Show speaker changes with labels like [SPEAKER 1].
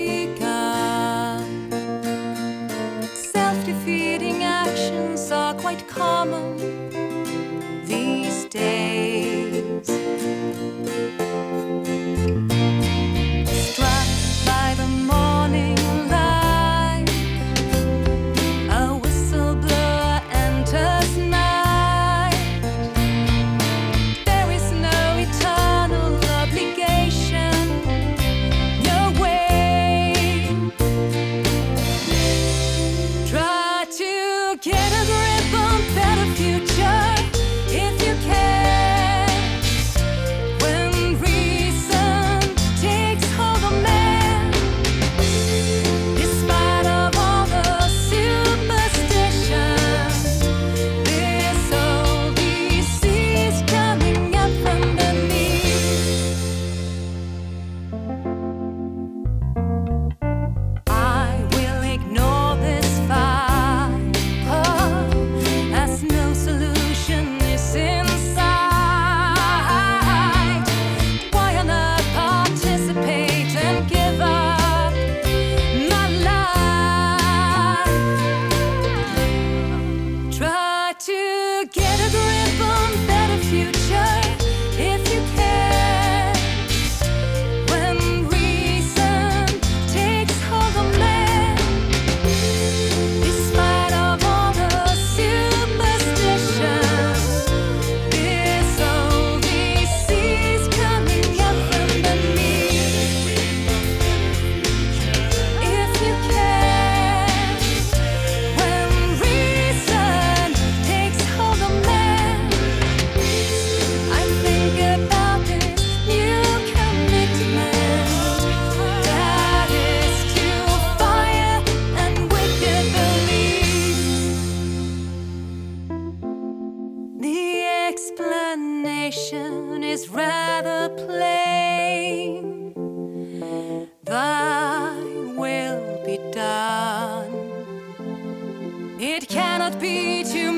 [SPEAKER 1] begun. Self-defeating actions are quite common these days. Struck by the morning light, a whistleblower enters night. There is no eternal obligation, no way. Try to get a grip on better future if you can. When reason takes hold of man, despite of all the superstition, this old disease coming up from beneath. I will ignore this fight, as no solution is in sight. Why on earth participate and give up my life? Try to get a grip on better future if you can. When reason takes hold of man, despite of all the superstition, this old disease coming up from beneath. If you can, when reason takes hold of man, I think about this new commitment that is to fire and wicked beliefs. The explanation is rather plain. Thy will be done. It cannot be too